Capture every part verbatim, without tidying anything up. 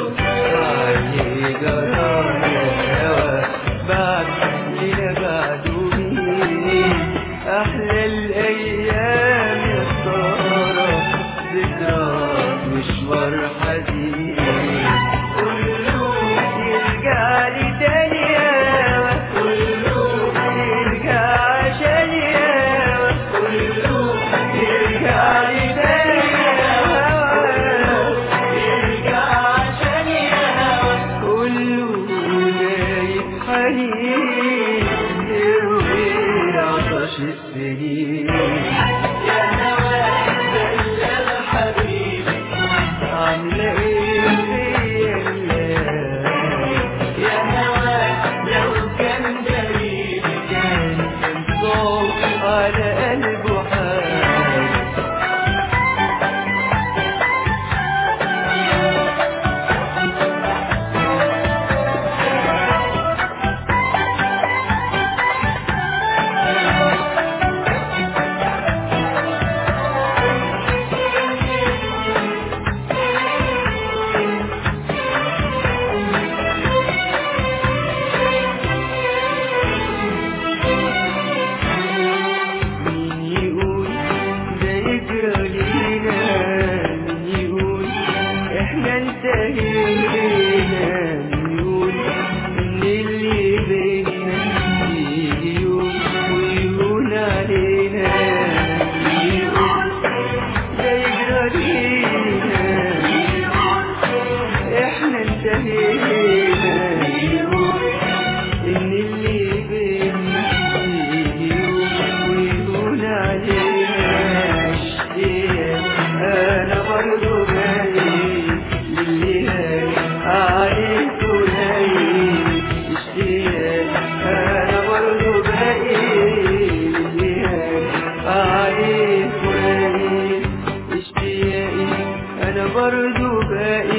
عني جرالي الهوى بعد لينا بعده مين أحلى الأيام يا ترى ذكرى مشوار حزين كله يرجع لي تاني ياما كله يرجع عشان ياما كله يرجع لي تاني ياما يرجع عشان ياما كله جايب حنين يروي عطش السنين يا هوا دلال حبيبي عاملة ايه فيا الليالي يا هوا لو كان جريبي كان صوت على قلبه حالي برضو باقي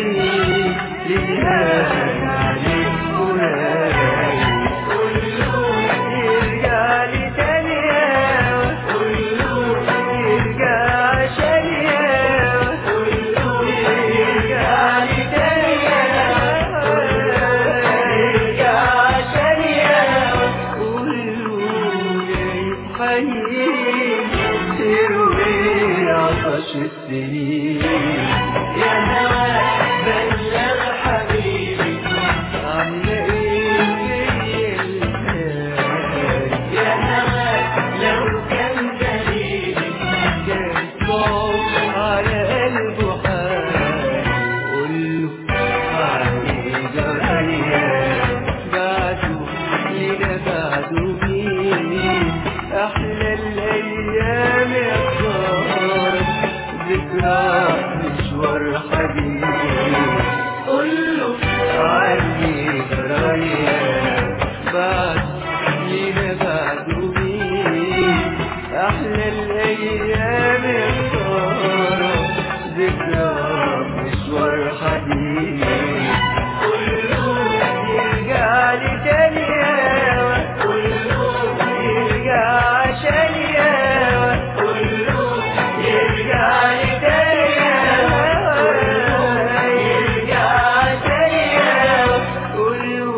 للهان عليك فراق كله يرجع لي تاني ياما كله يرجع عشان ياما كله يرجع لي تاني ياما يرجع عشان ياما كله جايب حنين يروي عطش السنين يا هوا بلغ حبيبي عاملة ايه فيا الليالي يا هوا لو كان دليلي كان صوت على قلبه حالي قوله عني جرالي بعده لينا بعده مين أحلى الأيام يا ترى ذكرى مشوار حبيبي قوله عني جرالي بعد لينا بعده مين أحلى الأيام يا ترى ذكرى مشوار حبيبي قوله يرجع لي تاني ياما كله يرجع عشان ياما كله يرجع لي تاني ياما يرجع عشان ياما كله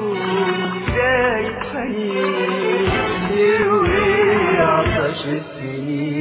جايب حنين يروي عطش السنين